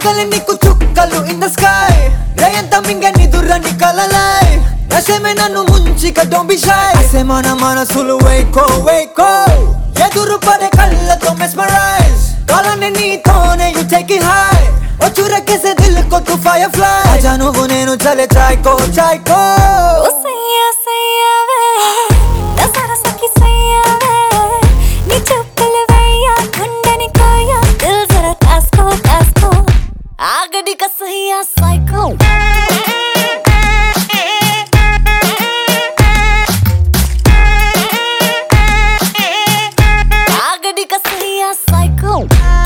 పగలి నీకు చుక్కలు in the sky రేయంత మింగని దుర్రని కలలై నశమే నన్ను ముంచిక don't be shy అసే మన మనసులు వేకో వేకో ఎదురు పడే కళ్ళతో mesmerize కాలాన్ని నీతోనే you take it high ओ चुरा कैसे दिल को तू firefly जानो वो नेनु चले चाइको चाइको ओ सैया सैया वे दसरा सखी सैया वे नी चुप्पल वैया गुंडनी कोया दिल जरा कास्को कास्को आगडी का सैया साइको आगडी का सैया साइको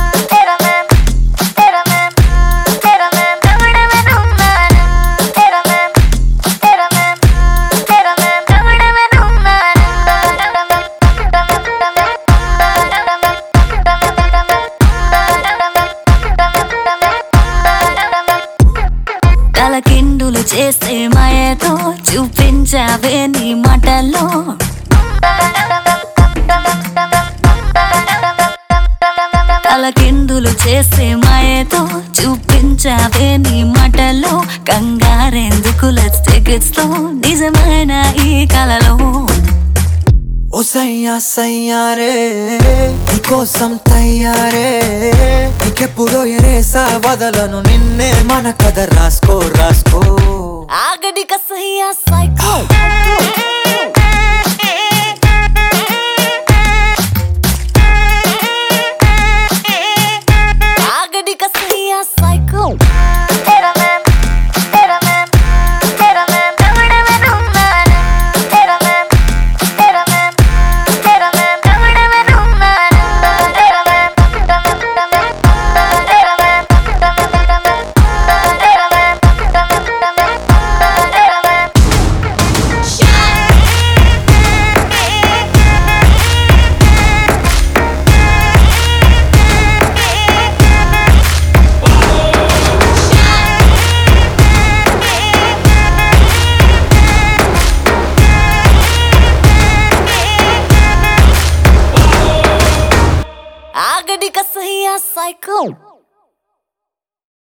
తలకిందులు చేసే మాయతో చూపించావే నీ మాటల్లో తలకిందులు చేసే మాయతో చూపించావే నీ మాటల్లో కంగారెందుకు లెట్స్ టేక్ ఇట్ స్లో నిజమైన ఈ కలలో ओ सैया सैया रे నీకోసం తయారే నీకెప్పుడో ఎరేసా వదలను నిన్నే మన కథ రాసుకో రాసుకో ఆగడి క సయ్యా సైకో